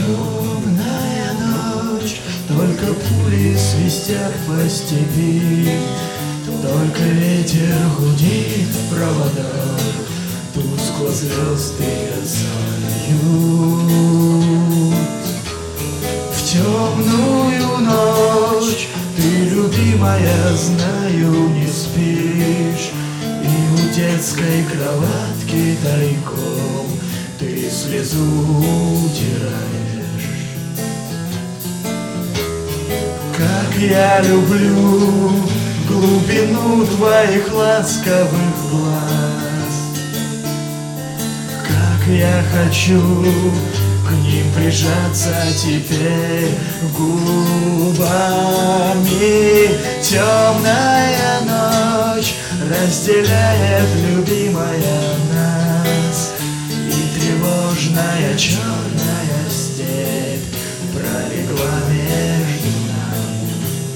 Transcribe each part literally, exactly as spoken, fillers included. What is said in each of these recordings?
Темная ночь, только пули свистят по степи, только ветер гудит в проводах, тускло звезды мерцают. В темную ночь ты, любимая, знаю, не спишь, и у детской кроватки тайком ты слезу утираешь. Как я люблю глубину твоих ласковых глаз, как я хочу к ним прижаться теперь губами. Темная ночь разделяет, любимая, нас, и тревожная черная степь пролегла между нами.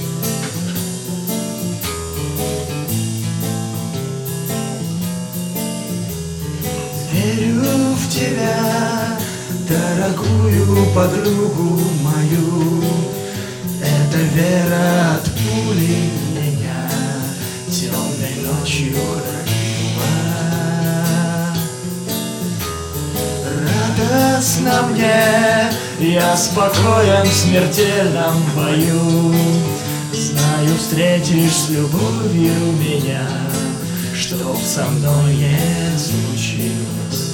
Верю в тебя, дорогую подругу мою, эта вера от пули меня темной ночью хранила. Радостно мне, я спокоен в смертельном бою, знаю, встретишь с любовью меня, чтоб со мной не случилось.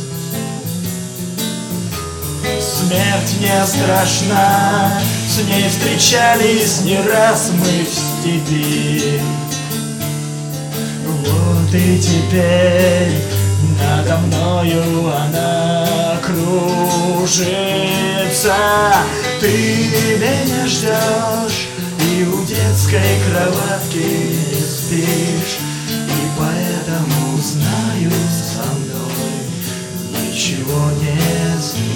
Смерть не страшна, с ней встречались не раз мы в степи. Вот и теперь надо мною она кружится. Ты меня ждешь и у детской кроватки не спишь, и поэтому знаю, со мной ничего не случится.